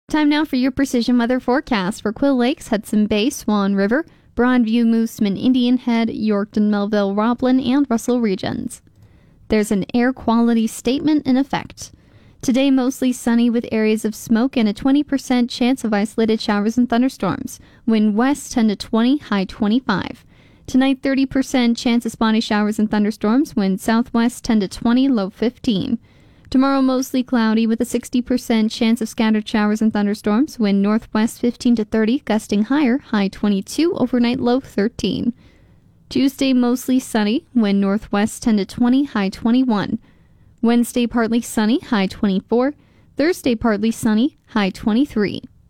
Time now for your precision weather forecast for Quill Lakes, Hudson Bay, Swan River, Broadview, Moosomin, Indian Head, Yorkton, Melville, Roblin, and Russell regions. There's an air quality statement in effect. Today, mostly sunny with areas of smoke and a 20% chance of isolated showers and thunderstorms. Wind west 10 to 20, high 25. Tonight, 30% chance of spotty showers and thunderstorms. Wind southwest 10 to 20, low 15. Tomorrow, mostly cloudy with a 60% chance of scattered showers and thunderstorms. Wind northwest 15 to 30, gusting higher, high 22, overnight low 13. Tuesday, mostly sunny. Wind northwest 10 to 20, high 21. Wednesday, partly sunny, high 24. Thursday, partly sunny, high 23.